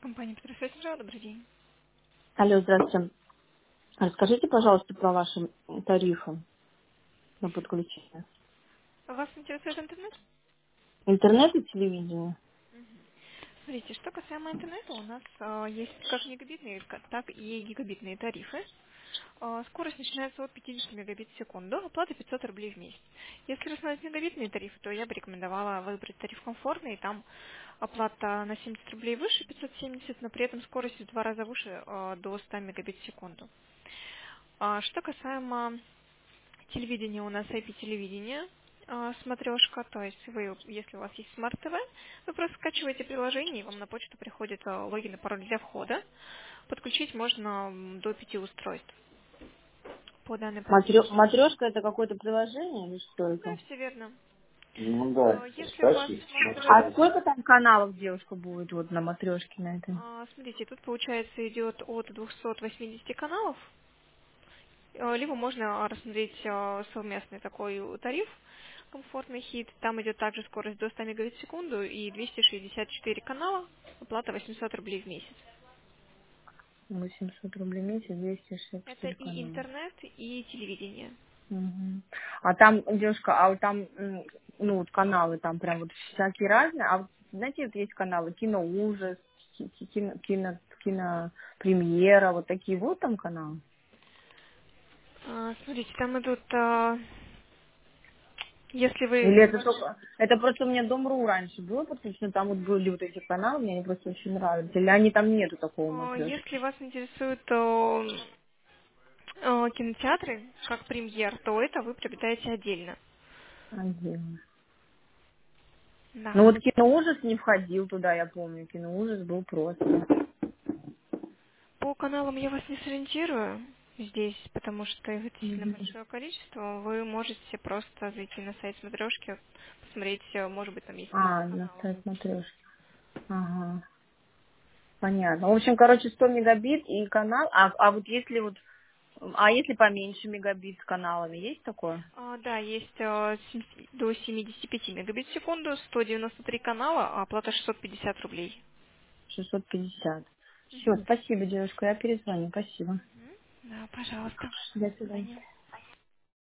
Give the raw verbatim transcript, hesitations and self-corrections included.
Компания Петросвет, добрый день. Алло, здравствуйте. Расскажите, пожалуйста, про ваши тарифы на подключение. Вас интересует интернет? Интернет и телевидение. Смотрите, что касаемо интернета, у нас а, есть как мегабитные, ка- так и гигабитные тарифы. А, скорость начинается от пятидесяти мегабит в секунду, оплата пятьсот рублей в месяц. Если рассматривать мегабитные тарифы, то я бы рекомендовала выбрать тариф комфортный, там оплата на семьдесят рублей выше, пятьсот семьдесят, но при этом скорость в два раза выше, а, до ста мегабит в секунду. А, Что касаемо телевидения, у нас ай пи-телевидение, смотрешка, то есть вы, если у вас есть смарт-ТВ, вы просто скачиваете приложение, и вам на почту приходит а, логин и пароль для входа. Подключить можно м, до пяти устройств по данной программе. Матрешка это какое-то приложение или что Да, это? все верно. Ну да, А, Если у вас скачивайте, смарт-ТВ, А смотрите. сколько там каналов девушка будет вот на матрешке на этой? а, смотрите, тут получается идет от двухсот восьмидесяти каналов, а, либо можно а, рассмотреть а, совместный такой тариф, комфортный хит. Там идет также скорость до ста мегабит в секунду и двести шестьдесят четыре канала, оплата восемьсот рублей в месяц. восемьсот рублей в месяц, двести шестьдесят Это четыре и канала. интернет, и телевидение. Мгм. А там, девушка, а вот там, м, ну, вот каналы там прям вот всякие разные. А вот, знаете, вот есть каналы киноужас, ки- ки- кино, кино, кинопремьера, вот такие вот там каналы. А, смотрите, там идут, а, если Или вы это ваш, только... Это просто у меня Дом.ру раньше было подключено, там вот были вот эти каналы, мне они просто очень нравятся. Или они там нету такого а, матрешки? если вас интересуют а, а, кинотеатры, как премьер, то это вы приобретаете отдельно. Отдельно. Ну Да. вот киноужас не входил туда, я помню. Киноужас был просто. По каналам я вас не сориентирую здесь, потому что их действительно Мгм. большое количество. Вы можете просто зайти на сайт смотрешки, посмотреть, э, может быть, там есть список А, на каналов. сайт матрешки. Ага, понятно. В общем, короче, сто мегабит и канал. А, а вот если вот... А если поменьше мегабит с каналами, есть такое? А, да, есть э, сем- до семидесяти пяти мегабит в секунду, сто девяносто три канала, а оплата шестьсот пятьдесят рублей. шестьсот пятьдесят. Все, Мгм. спасибо, девушка, я перезвоню. Спасибо. Мгм. Да, пожалуйста. До До свидания. свидания.